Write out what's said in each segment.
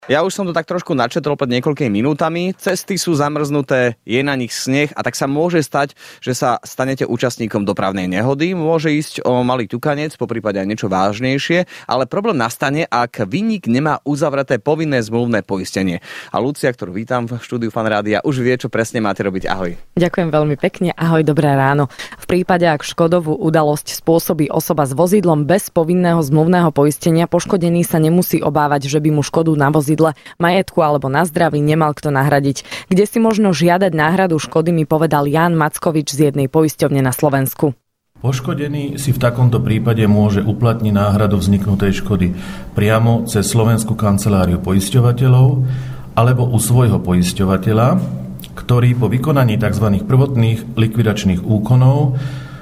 Ja už som to tak trošku načetol pred niekoľkými minútami. Cesty sú zamrznuté, je na nich sneh a tak sa môže stať, že sa stanete účastníkom dopravnej nehody. Môže ísť o malý ťukanec, poprípade aj niečo vážnejšie, ale problém nastane, ak vinník nemá uzavreté povinné zmluvné poistenie. A Lucia, ktorú vítam v štúdiu Fan Rádia, už vie, čo presne máte robiť. Ahoj. Ďakujem veľmi pekne. Ahoj, dobré ráno. V prípade, ak škodovú udalosť spôsobí osoba s vozidlom bez povinného zmluvného poistenia, poškodený sa nemusí obávať, že by mu škodu na vozidle, majetku alebo na zdraví nemal kto nahradiť. Kde si možno žiadať náhradu škody, mi povedal Ján Mackovič z jednej poisťovne na Slovensku. Poškodený si v takomto prípade môže uplatniť náhradu vzniknutej škody priamo cez Slovenskú kanceláriu poisťovateľov alebo u svojho poisťovateľa, ktorý po vykonaní tzv. Prvotných likvidačných úkonov,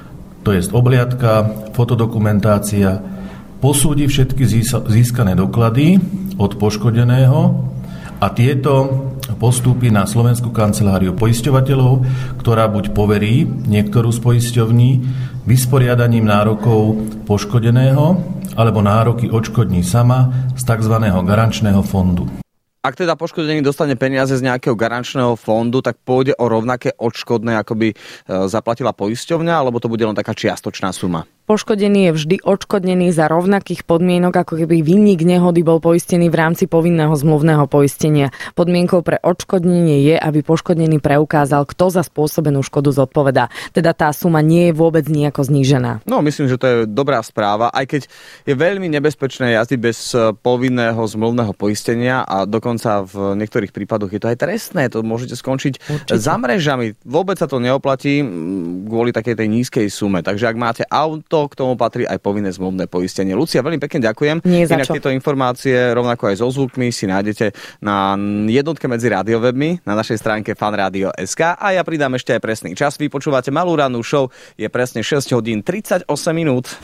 to je obliadka, fotodokumentácia, posúdi všetky získané doklady od poškodeného a tieto postúpi na Slovenskú kanceláriu poisťovateľov, ktorá buď poverí niektorú z poisťovní vysporiadaním nárokov poškodeného alebo nároky odškodní sama z tzv. Garančného fondu. Ak teda poškodený dostane peniaze z nejakého garančného fondu, tak pôjde o rovnaké odškodné, ako by zaplatila poisťovňa, alebo to bude len taká čiastočná suma? Poškodený je vždy odškodnený za rovnakých podmienok, ako keby vinník nehody bol poistený v rámci povinného zmluvného poistenia. Podmienkou pre odškodnenie je, aby poškodený preukázal, kto za spôsobenú škodu zodpovedá. Teda tá suma nie je vôbec nejako znížená. No, myslím, že to je dobrá správa, aj keď je veľmi nebezpečné jazdiť bez povinného zmluvného poistenia a dokonca v niektorých prípadoch je to aj trestné. To môžete skončiť za mrežami. Vôbec sa to neoplatí kvôli takej tej nízkej sume. Takže ak máte auto, k tomu patrí aj povinné zmluvné poistenie. Lucia, veľmi pekne ďakujem. Inak tieto informácie, rovnako aj so zvukmi, si nájdete na jednotke medzi rádiowebmi na našej stránke fanradio.sk a ja pridám ešte aj presný čas. Vy počúvate Malú rannú show, je presne 6 hodín 38 minút.